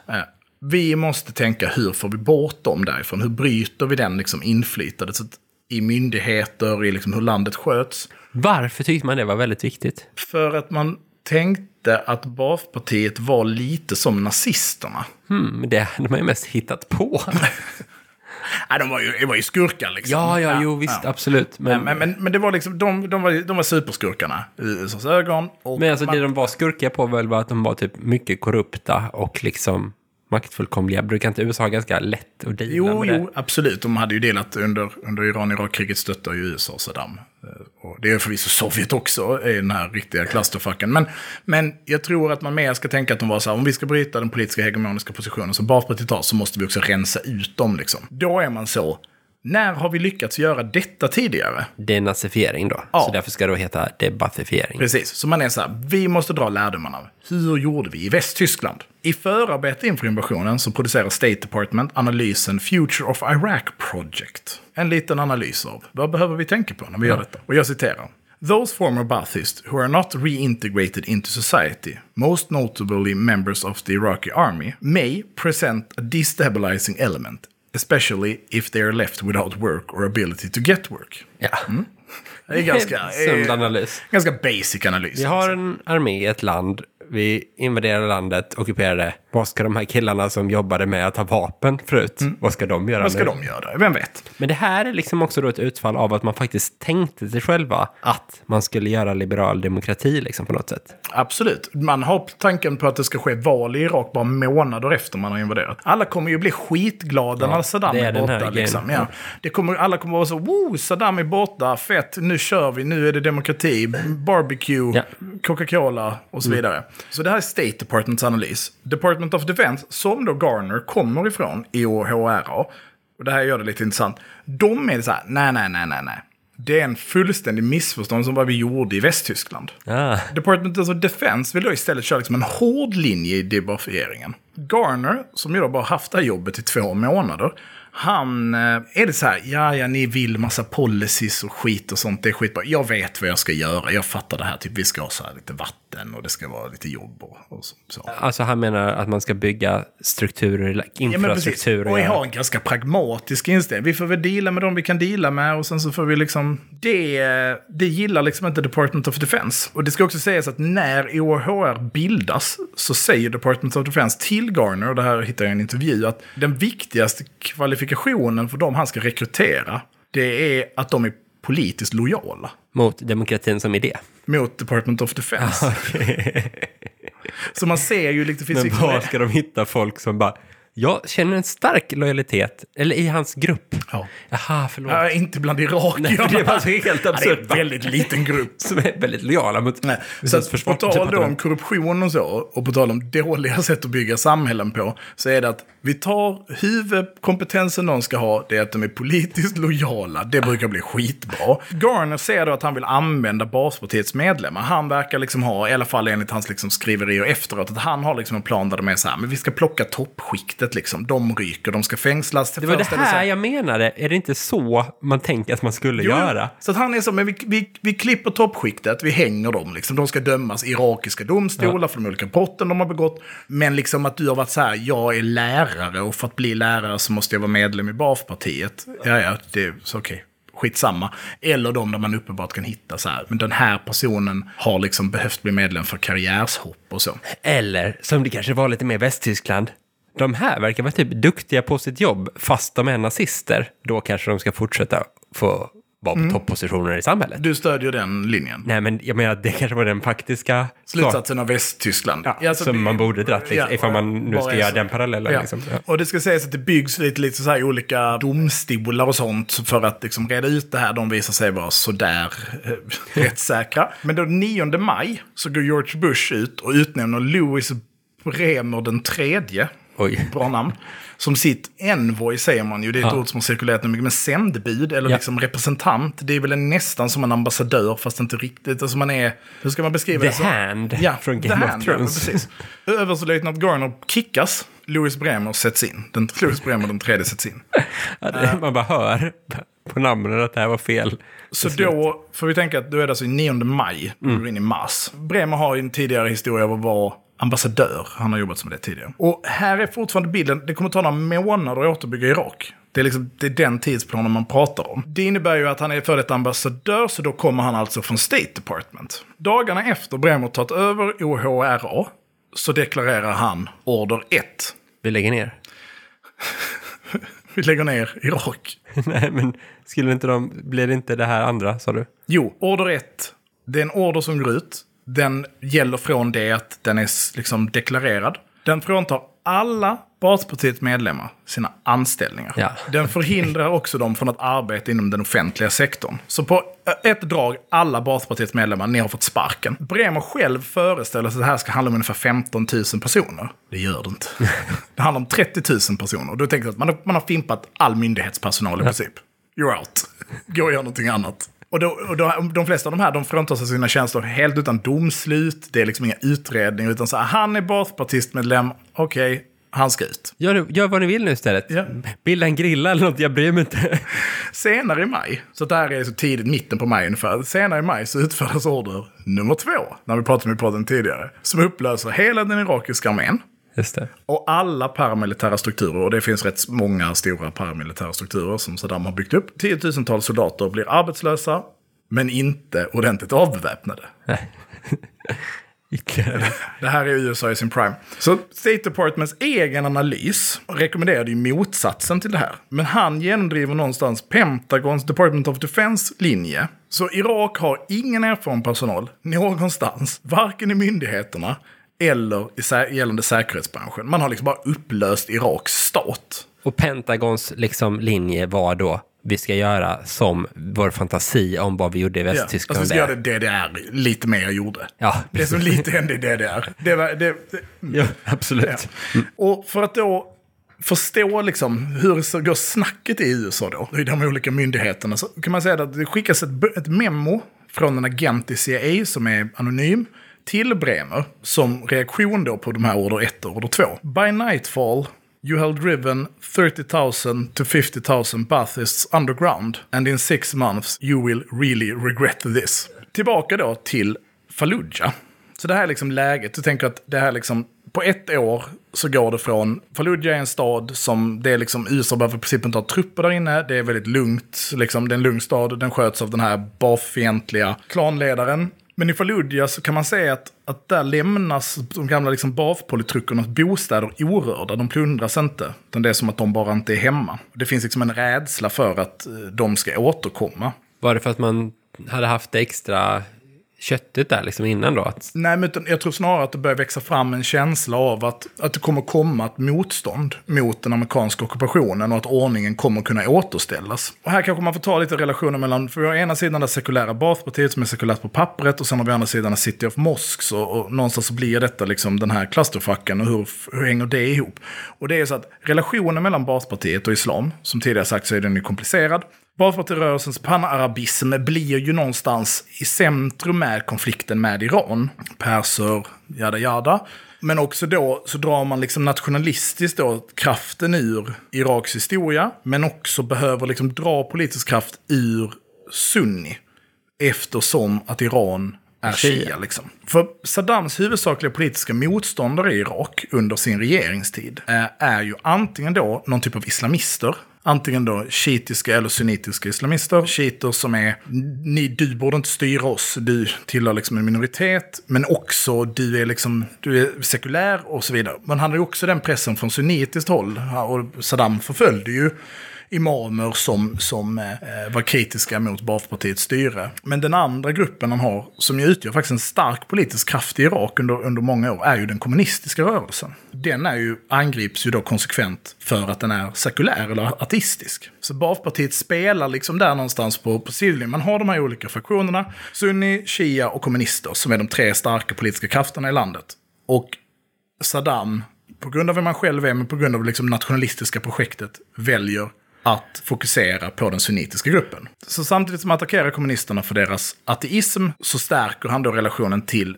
Vi måste tänka, hur får vi bort dem därifrån? Hur bryter vi den liksom inflytandet i myndigheter, i liksom hur landet sköts? Varför tyckte man det var väldigt viktigt? För att man tänkte att Baathpartiet var lite som nazisterna. Det hade man ju mest hittat på. Nej, de var ju skurkar liksom. Jo, visst, absolut. Men det var liksom, de var superskurkarna i USAs ögon. Men alltså det de var skurkiga på var att de var typ mycket korrupta och liksom maktfullkomliga. Brukar inte USA ganska lätt att dela med det? Jo, absolut. De hade ju delat under Iran-Irak-kriget stöttar ju USA och Saddam. Och det är förvisso Sovjet också i den här riktiga clusterfucken. Men jag tror att man mer ska tänka att de var så här, om vi ska bryta den politiska hegemoniska positionen som Baathpartiet har, så måste vi också rensa ut dem liksom. Då är man så, när har vi lyckats göra detta tidigare? Denazifiering då. Ja. Så därför ska det då heta debathifiering. Precis, så man är så här, vi måste dra lärdomarna. Hur gjorde vi i Västtyskland? I förarbete inför invasionen så producerar State Department analysen Future of Iraq Project. En liten analys av vad behöver vi tänka på när vi gör detta. Och jag citerar. Those former Baathists who are not reintegrated into society, most notably members of the Iraqi army, may present a destabilizing element, especially if they are left without work or ability to get work. Ja. Det är ganska sund analys. Ganska basic analys. Vi har en armé i ett land. Vi invaderar landet, ockuperar det. Vad ska de här killarna som jobbade med att ha vapen förut? Vad ska de göra? Vad ska de göra? Vem vet? Men det här är liksom också då ett utfall av att man faktiskt tänkte sig själva att man skulle göra liberal demokrati liksom på något sätt. Absolut. Man har tanken på att det ska ske val i Irak bara månader efter man har invaderat. Alla kommer ju bli skitglada när Saddam är borta. Liksom. Ja. Alla kommer vara så, wow, Saddam är borta, fett, nu kör vi, nu är det demokrati, barbecue, Coca-Cola och så vidare. Så det här är State Departments analys. Department of Defense, som då Garner kommer ifrån i OHRA, och det här gör det lite intressant, de är så här, nej. Det är en fullständig missförstånd som vad vi gjorde i Västtyskland. Department of Defense vill då istället köra liksom en hård linje i debathifieringen. Garner, som ju då bara haft det här jobbet i 2 månader, han är det så här, ja, ni vill massa policies och skit och sånt, det är skitbra. Jag vet vad jag ska göra, jag fattar det här, typ vi ska ha så här lite vatten och det ska vara lite jobb och så. Alltså han menar att man ska bygga strukturer, infrastrukturer. Och jag har en ganska pragmatisk inställning. Vi får väl deala med dem vi kan deala med och sen så får vi liksom, det gillar liksom inte Department of Defense. Och det ska också sägas att när OHR bildas så säger Department of Defense till Garner, och det här hittar jag i en intervju, att den viktigaste kvalifikationen för dem han ska rekrytera, det är att de är politiskt lojala. Mot demokratin som idé. mot Department of Defense. Så man ser ju lite... Men var ska de hitta folk som bara... Jag känner en stark lojalitet. Eller i hans grupp. Ja. Jaha, förlåt. Ja, inte bland irakierna. Det var så helt absurt. Det är en väldigt liten grupp. Som är väldigt lojala mot... Nej. Så att på tal då om korruption och så, och på tal om dåliga sätt att bygga samhällen på, så är det att vi tar huvudkompetensen de ska ha, det är att de är politiskt lojala. Det brukar bli skitbra. Garner säger då att han vill använda baspartiets medlemmar. Han verkar liksom ha, i alla fall enligt hans liksom skriverier efteråt, att han har liksom en plan där de är så här, men vi ska plocka toppskiktet liksom. De ryker, de ska fängslas. Det var det här jag menade. Är det inte så man tänker att man skulle göra? Så att han är så, men vi klipper toppskiktet, vi hänger dem liksom. De ska dömas i irakiska domstolar för de olika brotten de har begått. Men liksom att du har varit så här, jag är lärare och för att bli lärare så måste jag vara medlem i BAF-partiet. Ja, det är så okej. Skitsamma. Eller de där man uppenbart kan hitta så här, men den här personen har liksom behövt bli medlem för karriärshopp och så. Eller, som det kanske var lite mer Västtyskland, de här verkar vara typ duktiga på sitt jobb fast de är nazister. Då kanske de ska fortsätta få vara på toppositioner i samhället. Du stödjer den linjen? Nej, men jag menar att det kanske var den faktiska slutsatsen av Västtyskland. Ja, alltså, som man borde dratt liksom, ifall man nu ska göra den parallellen. Ja. Liksom. Ja. Och det ska sägas att det byggs lite så här olika domstolar och sånt för att liksom reda ut det här. De visar sig vara sådär rättssäkra. Men då 9 maj så går George Bush ut och utnämner Louis Bremer den tredje. Oj. Bra namn. Som sitt envoy säger man ju. Det är ett ord som har cirkulerat mycket. Men sändebud eller liksom representant. Det är väl nästan som en ambassadör fast inte riktigt. Alltså man är, hur ska man beskriva det? The Hand från Game of Thrones. Ja, precis. Överstelöjtnant Garner kickas. Louis Bremer sätts in. Louis Bremer den tredje sätts in. Man bara hör på namnen att det här var fel. Så då får vi tänka att då är det alltså i 9 maj. Går in i mars. Bremer har ju en tidigare historia av att vara ambassadör. Han har jobbat som det tidigare. Och här är fortfarande bilden. Det kommer ta några månader att återbygga Irak. Det är den tidsplanen man pratar om. Det innebär ju att han är för ett ambassadör, så då kommer han alltså från State Department. Dagarna efter Bremer tagit över OHRA så deklarerar han order 1. Vi lägger ner. Vi lägger ner Irak. Nej, men blir det inte det här andra, sa du? Jo, order 1. Det är en order som går ut. Den gäller från det att den är liksom deklarerad. Den fråntar alla Baspartiets medlemmar sina anställningar. Ja. Den förhindrar också dem från att arbeta inom den offentliga sektorn. Så på ett drag, alla Baspartiets medlemmar, ni har fått sparken. Bremer själv föreställer sig att det här ska handla om ungefär 15 000 personer. Det gör det inte. Det handlar om 30 000 personer. Du tänker att man har fimpat all myndighetspersonal i princip. You're out. Gå och gör någonting annat. Och de flesta av de här, de fråntar sig sina tjänster helt utan domslut. Det är liksom inga utredningar, utan så här, han är Baath-partistmedlem, okej, han ska ut. Gör vad ni vill nu istället. Ja. Bilda en grilla eller något, jag bryr mig inte. Senare i maj, så det här är så tidigt, mitten på maj ungefär. Senare i maj så utfärdas order nummer 2, när vi pratade med podden tidigare, som upplöser hela den irakiska armén. Just det. Och alla paramilitära strukturer, och det finns rätt många stora paramilitära strukturer som Saddam har byggt upp. 10 000-tals soldater blir arbetslösa, men inte ordentligt avbeväpnade. Det här är USA i sin prime. Så State Departments egen analys rekommenderade ju motsatsen till det här. Men han genomdriver någonstans Pentagons Department of Defense-linje. Så Irak har ingen erfaren personal någonstans, varken i myndigheterna eller i gällande säkerhetsbranschen. Man har liksom bara upplöst Iraks stat. Och Pentagons liksom linje var då, vi ska göra som vår fantasi om vad vi gjorde i Västtyskland. Ja, alltså vi ska göra det DDR lite mer gjorde. Ja. Det som lite hände i DDR. Ja, absolut. Ja. Och för att då förstå liksom hur går snacket i USA då, i de olika myndigheterna, så kan man säga att det skickas ett memo från en agent i CIA som är anonym till Bremer som reaktion då på de här order 1 och order 2. By nightfall you have driven 30,000 to 50,000 Baathists underground, and in 6 months you will really regret this. Tillbaka då till Fallujah. Så det här är liksom läget. Du tänker att det här liksom, på 1 år så går det från Fallujah är en stad som, det är liksom, USA behöver i princip inte ha trupper där inne. Det är väldigt lugnt, liksom, det är en lugn stad. Den sköts av den här Baath-fientliga klanledaren. Men i Fallujah så kan man säga att där lämnas de gamla liksom Baath-politrukkernas bostäder orörda. De plundras inte. Utan det är som att de bara inte är hemma. Det finns liksom en rädsla för att de ska återkomma. Var det för att man hade haft det extra köttigt där liksom innan då? Nej, men jag tror snarare att det börjar växa fram en känsla av att det kommer komma ett motstånd mot den amerikanska ockupationen och att ordningen kommer kunna återställas. Och här kanske man får ta lite relationer mellan, för vi har ena sidan det sekulära Baathpartiet som är sekulärt på pappret och sen har vi andra sidan City of Mosques och någonstans så blir detta liksom den här klusterfacken och hur hänger det ihop? Och det är så att relationen mellan Baathpartiet och islam, som tidigare sagt så är den ju komplicerad. Baathparti-rörelsens panarabism blir ju någonstans i centrum med konflikten med Iran. Perser, jada jada. Men också då så drar man liksom nationalistiskt då kraften ur Iraks historia. Men också behöver liksom dra politisk kraft ur sunni. Eftersom att Iran är shia liksom. För Saddams huvudsakliga politiska motståndare i Irak under sin regeringstid är ju antingen då någon typ av islamister. Antingen då shiitiska eller sunnitiska islamister. Shiiter som är, du borde inte styra oss, du tillhör liksom en minoritet. Men också du är sekulär och så vidare. Men han hade ju också den pressen från sunnitiskt håll. Och Saddam förföljde ju imamer som var kritiska mot Baathpartiets styre. Men den andra gruppen han har, som ju utgör faktiskt en stark politisk kraft i Irak under många år, är ju den kommunistiska rörelsen. Den angrips ju då konsekvent för att den är sekulär eller ateistisk. Så Baathpartiet spelar liksom där någonstans på sidlinjen. Man har de här olika fraktionerna, sunni, shia och kommunister, som är de tre starka politiska krafterna i landet. Och Saddam, på grund av vem man själv är, men på grund av liksom nationalistiska projektet, väljer att fokusera på den sunnitiska gruppen. Så samtidigt som man attackerar kommunisterna för deras ateism så stärker han då relationen till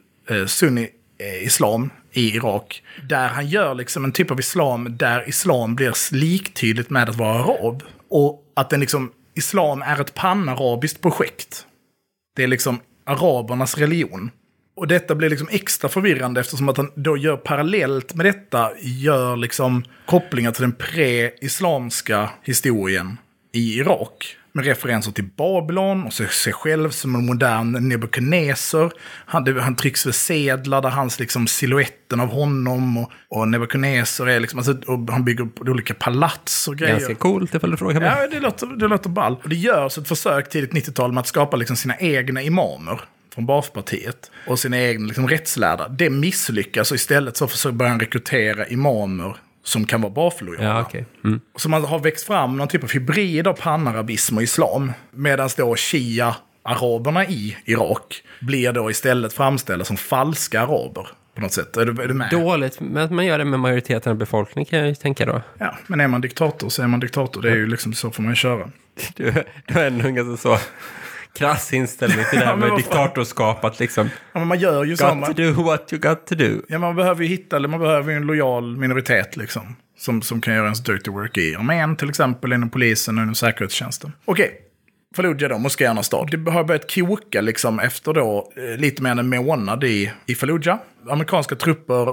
sunni-islam i Irak. Där han gör liksom en typ av islam där islam blir liktydigt med att vara arab. Och att islam är ett panarabiskt projekt. Det är liksom arabernas religion. Och detta blir liksom extra förvirrande eftersom att han då gör parallellt med detta gör liksom kopplingar till den pre-islamska historien i Irak. Med referenser till Babylon och sig själv som en modern Nebukadneser. Han trycks för sedlar där hans liksom siluetten av honom och Nebukadneser är liksom, alltså, och han bygger olika palats och grejer. Ganska coolt ifall du frågar mig. Ja, det låter ball. Och det görs ett försök tidigt 90-tal med att skapa liksom sina egna imamer från Baathpartiet och sina egna liksom rättslärda. Det misslyckas och istället så försöker han rekrytera imamer som kan vara Baath-lojala. Ja, okay. Så man har växt fram någon typ av hybrid av panarabism och islam. Medan då shia-araberna i Irak blir då istället framställda som falska araber på något sätt. Är du med? Dåligt, men att man gör det med majoriteten av befolkningen kan jag ju tänka då. Ja, men är man diktator så är man diktator. Det är ju liksom så får man ju köra. Du är nog ganska så krass inställning till det här med diktatorskap att liksom ja, men man gör ju samma. Got to do what you got to do. Ja, man behöver ju man behöver ju en lojal minoritet liksom. Som kan göra ens dirty work i armén till exempel, inom polisen och inom säkerhetstjänsten. Okej. Fallujah då, moskéernas stad. Det har börjat koka liksom efter då lite mer än en månad i Fallujah. Amerikanska trupper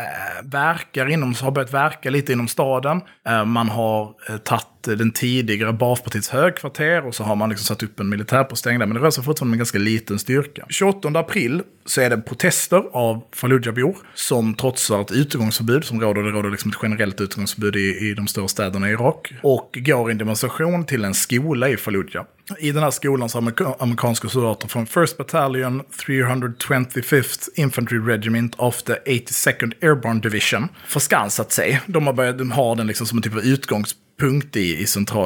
har börjat verka lite inom staden. Man har tagit den tidigare Baathpartiets högkvarter och så har man liksom satt upp en militärpostering där. Men det rör sig fortfarande med en ganska liten styrka. 28 april så är det protester av Fallujah-bor som trotsar ett utegångsförbud som råder. Det råder liksom ett generellt utegångsförbud i de stora städerna i Irak. Och går i en demonstration till en skola i Fallujah. I den här skolan så har amerikanska soldater från 1st Battalion, 325th Infantry Regiment of the 82nd Airborne Division förskansat sig. De har den liksom som en typ av utgångspunkt i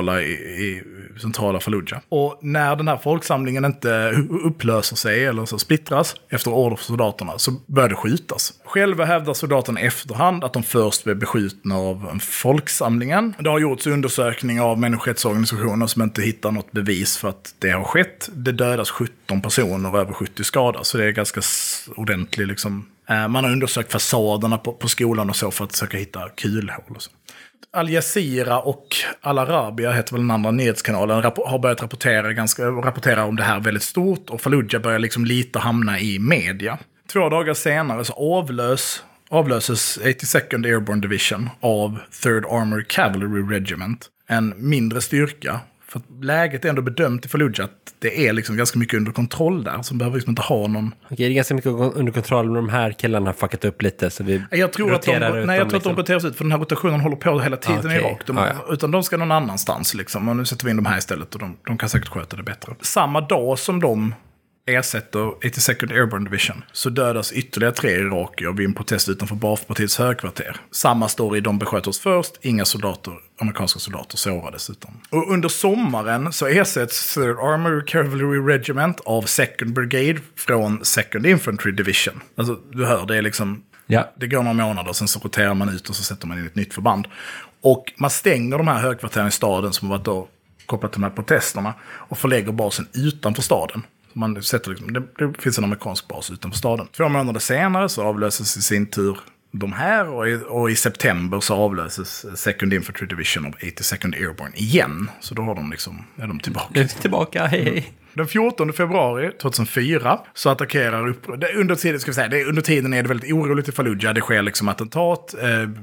centrala Fallujah. Och när den här folksamlingen inte upplöser sig eller så splittras efter order för soldaterna så börjar det skjutas. Själva hävdar soldaterna i efterhand att de först blev beskjutna av folksamlingen. Det har gjorts undersökningar av människorättsorganisationer som inte hittar något bevis för att det har skett. Det dödas 17 personer och över 70 skadas. Så det är ganska ordentligt liksom. Man har undersökt fasaderna på skolan och så för att försöka hitta kulhål och så. Al Jazeera och Al Arabiya heter väl den andra nyhetskanalen har börjat rapportera om det här väldigt stort och Fallujah börjar liksom lite hamna i media. 2 dagar senare så avlöses 82nd Airborne Division av 3rd Armored Cavalry Regiment, en mindre styrka. För att läget är ändå bedömt i Fallujah att det är liksom ganska mycket under kontroll där. Så behöver liksom inte ha någon... Okej, det är ganska mycket under kontroll men de här killarna har fuckat upp lite så vi jag tror att de roteras ut för den här rotationen håller på hela tiden i Irak. Utan de ska någon annanstans liksom. Och nu sätter vi in de här istället och de kan säkert sköta det bättre. Samma dag som de ersätter 82nd Airborne Division så dödas ytterligare 3 irakier vid en protest utanför Baathpartiets högkvarter. Samma story, de besköt oss först, inga amerikanska soldater sårades utan. Och under sommaren så ersätts 3rd Armored Cavalry Regiment av 2nd Brigade från 2nd Infantry Division. Alltså du hör, det är liksom, det går några månader, sen så roterar man ut och så sätter man in ett nytt förband. Och man stänger de här högkvarteren i staden som har varit då kopplat till de här protesterna och förlägger basen utanför staden. Man sätter liksom, det finns en amerikansk bas utanför staden. 2 månader senare så avlöses i sin tur de här och i september så avlöses 2nd Infantry Division av 82nd Airborne igen. Så då har de liksom, är de tillbaka. Tillbaka, hej. Den 14 februari 2004 så attackerar under tiden är det väldigt oroligt i Fallujah. Det sker liksom attentat,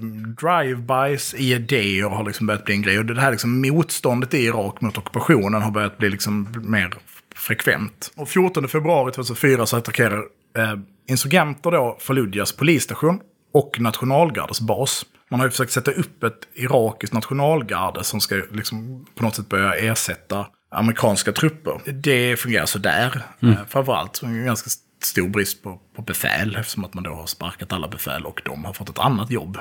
drive-bys, idéer har liksom börjat bli en grej. Och det här liksom motståndet i Irak mot ockupationen har börjat bli liksom mer frekvent. Och 14 februari 2004 så attackerar insurgenter då Fallujahs polisstation och nationalgardets bas. Man har ju försökt sätta upp ett irakiskt nationalgarde som ska liksom på något sätt börja ersätta amerikanska trupper. Det fungerar så där. Framförallt en ganska stor brist på befäl eftersom att man då har sparkat alla befäl och de har fått ett annat jobb.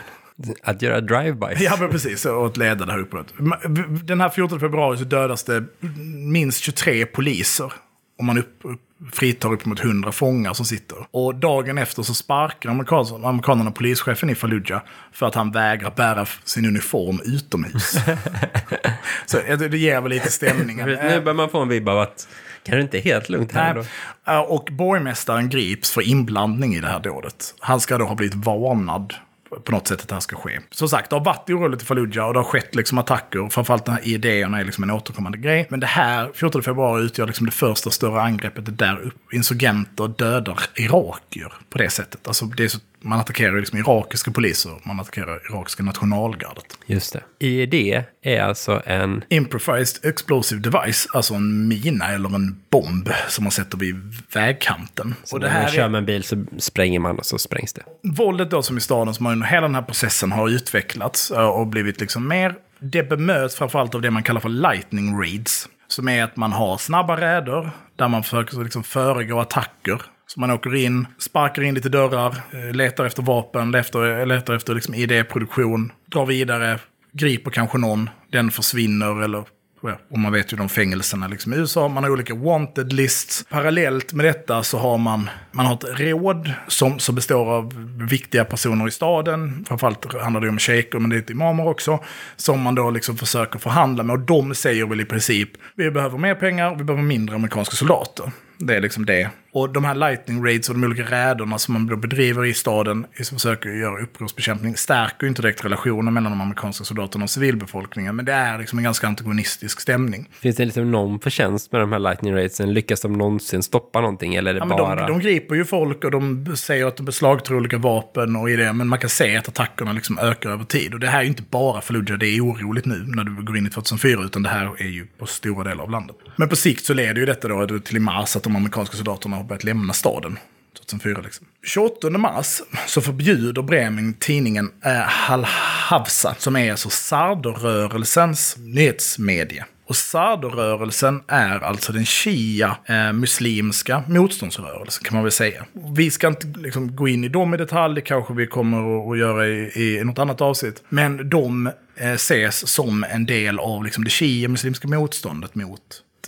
Att göra drive-bys. Ja, men precis. Och att leda det här uppåt. Den här 14 februari så dödas det minst 23 poliser. Och man fritar upp mot 100 fångar som sitter. Och dagen efter så sparkar amerikanerna polischefen i Fallujah för att han vägrar bära sin uniform utomhus. Så det ger väl lite stämningen. Nu börjar man få en vibb av att kan det inte helt lugnt här då? Och borgmästaren grips för inblandning i det här dådet. Han ska då ha blivit varnad på något sätt att det här ska ske. Som sagt, det har varit oroligt i Fallujah och det har skett liksom attacker. Och framförallt den här idéerna är liksom en återkommande grej. Men det här, 14 februari, utgör liksom det första större angreppet där insurgenter dödar irakier på det sättet. Alltså det är så, man attackerar liksom irakiska poliser, man attackerar irakiska nationalgardet. Just det. IED är alltså en improvised explosive device, alltså en mina eller en bomb som man sätter vid vägkanten. Så och när man kör med en bil så spränger man och så sprängs det. Våldet då som i staden, som under hela den här processen har utvecklats och blivit liksom mer, det bemöts framförallt av det man kallar för lightning raids. Som är att man har snabba räder där man försöker liksom föregå attacker. Så man åker in, sparkar in lite dörrar, letar efter vapen, letar efter liksom idéproduktion, drar vidare, griper kanske någon, den försvinner eller och man vet ju de fängelserna liksom i USA, man har olika wanted lists. Parallellt med detta så har man har ett råd som består av viktiga personer i staden. Framförallt handlar det om shejker, men det är ett imamer också. Som man då liksom försöker förhandla med och de säger väl i princip vi behöver mer pengar och vi behöver mindre amerikanska soldater. Det är liksom det. Och de här lightning raids och de olika räderna som man då bedriver i staden som försöker göra upprorsbekämpning stärker ju inte direkt relationen mellan de amerikanska soldaterna och civilbefolkningen. Men det är liksom en ganska antagonistisk stämning. Finns det liksom någon förtjänst med de här lightning raidsen? Lyckas de någonsin stoppa någonting? Eller är det bara... De griper ju folk och de säger att de beslagtar olika vapen och i det. Men man kan se att attackerna liksom ökar över tid. Och det här är ju inte bara Fallujah, det är oroligt nu när du går in i 2004. Utan det här är ju på stora delar av landet. Men på sikt så leder ju detta då till i mars att de amerikanska soldaterna har börjat lämna staden 2004 liksom. 28 mars så förbjuder Breming tidningen Al-Hafsa som är alltså Sadr-rörelsens nyhetsmedia. Och Sadr-rörelsen är alltså den shia-muslimska motståndsrörelsen kan man väl säga. Vi ska inte liksom gå in i dem i detalj, det kanske vi kommer att göra i något annat avsnitt. Men de ses som en del av liksom det shia-muslimska motståndet mot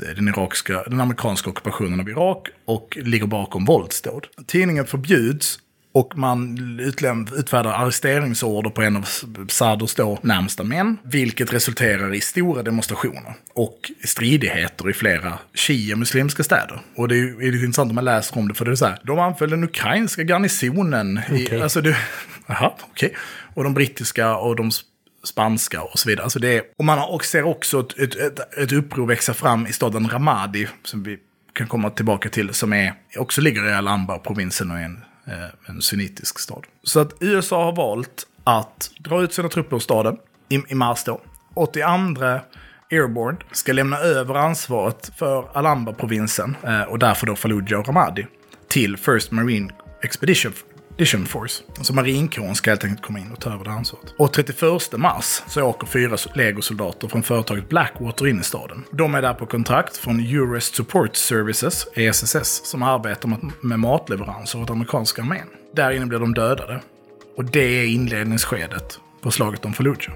den amerikanska ockupationen av Irak och ligger bakom våldsdåd. Tidningen förbjuds och man utfärdar arresteringsorder på en av Sadrs då närmsta män, vilket resulterar i stora demonstrationer och stridigheter i flera shia-muslimska städer. Och det är lite intressant om man läser om det, för det är så här, de anföll den ukrainska garnisonen och de brittiska och de spanska och så vidare. Alltså och man ser också ett uppror växa fram i staden Ramadi som vi kan komma tillbaka till, som också ligger i Al-Anbar-provinsen och är en sunnitisk stad. Så att USA har valt att dra ut sina trupper ur staden i mars då. 82 Airborne ska lämna över ansvaret för Al-Anbar-provinsen och därför då Fallujah och Ramadi till First Marine Expedition Expedition Force. Så marinkåren ska helt enkelt komma in och ta över det ansvaret. Och 31 mars så åker 4 legosoldater från företaget Blackwater in i staden. De är där på kontrakt från Eurest Support Services, ESSS, som arbetar med matleveranser åt amerikanska armén. Där inne blir de dödade. Och det är inledningsskedet på slaget om Fallujah.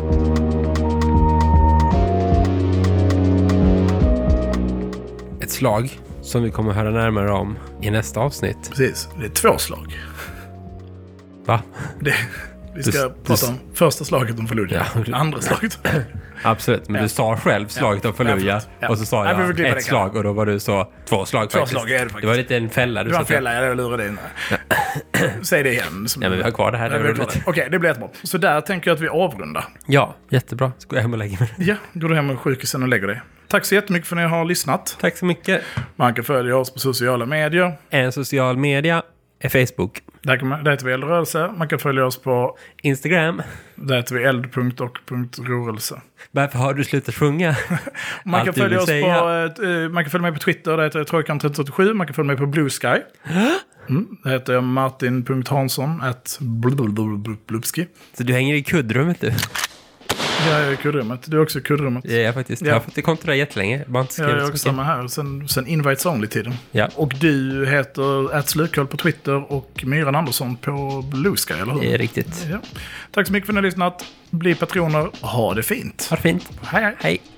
Ett slag som vi kommer att höra närmare om i nästa avsnitt. Precis, det är 2 slag. Va? Vi ska prata om första slaget om Fallujah. Ja. Andra slaget. Absolut, men du sa själv slaget om Fallujah. Och så sa jag ett slag och då var du så 2 slag faktiskt. 2 slag är det faktiskt. Det var lite en fälla. Det var en fälla, jag lurade in. Säg det igen. Ja, men vi har kvar det här. Okej, det blir jättebra. Så där tänker jag att vi avrundar. Ja, jättebra. Ska jag hem och lägga mig? Ja, går du hem och sjukhusen och lägger dig. Tack så jättemycket för att ni har lyssnat. Tack så mycket. Man kan följa oss på sociala medier. En social media är Facebook. Där heter vi Eldrörelse. Man kan följa oss på Instagram. Där heter vi eld.och.rörelse. Varför har du slutat sjunga? Man kan följa oss på man kan följa mig på Twitter. Där heter jag Trojkan337. Man kan följa mig på Blue Sky. Där heter jag Martin.Hansson @blubski. Så du hänger i kuddrummet du? Jag är i kuddrummet. Du är också i kuddrummet. Ja, faktiskt. Jag har fått kontrollera jättelänge. Jag är också samma här. Sen invites only-tiden. Ja. Och du heter @slukhål på Twitter och Myran Andersson på Blue Sky, eller hur? Det är riktigt. Ja. Tack så mycket för att ni har lyssnat. Bli patroner. Ha det fint. Ha det fint. Hej, hej. Hej.